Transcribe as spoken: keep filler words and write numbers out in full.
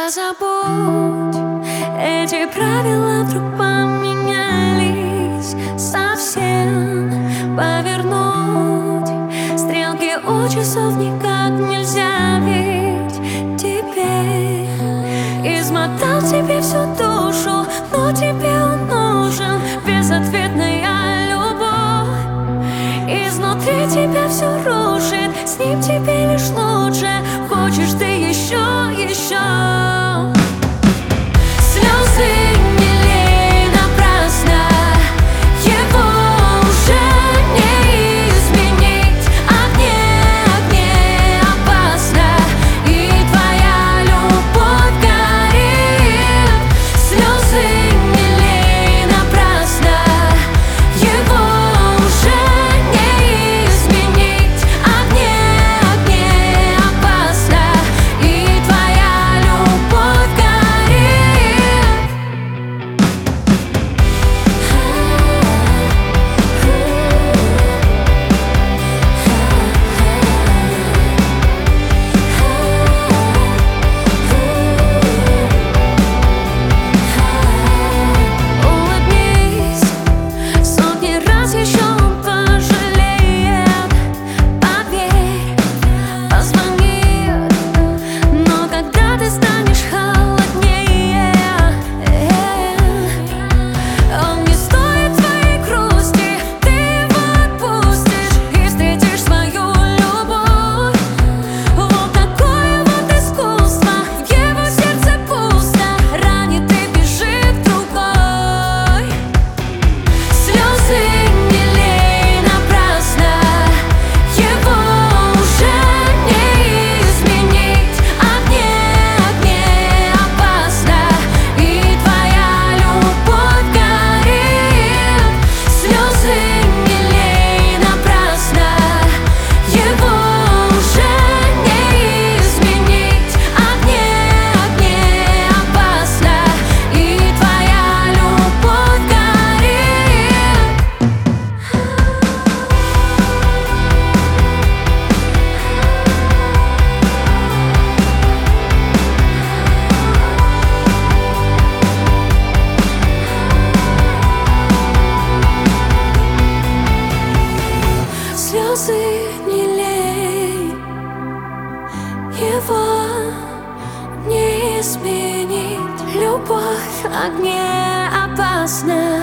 Только забудь, эти правила вдруг поменялись совсем. Повернуть стрелки у часов никак нельзя, ведь теперь измотал тебе всю душу, но тебе он нужен. Безответная любовь изнутри тебя все рушит, с ним тебе лишь лучше. Хочешь ты еще, еще. Слезы не лей напрасно, его уже не изменить. Огне, огне опасно, и твоя любовь горит. Слезы не лей напрасно, его уже не изменить. Огне, огне опасно, и твоя любовь горит. Улыбнись, сотни раз еще он пожалеет. Поверь, позвонит, но когда ты станешь холоднее, он не стоит твоей грусти. Ты его отпустишь и встретишь свою любовь. Вот такое вот искусство, в его сердце пусто, ранит и бежит другой. Слезы не лей напрасно, его уже не изменить. Огне, огне опасно, и твоя любовь горит. Слезы не лей напрасно, его уже не изменить. Огне, огне опасно, и твоя любовь горит. Слезы не лей, его не изменить. Любовь огне опасна,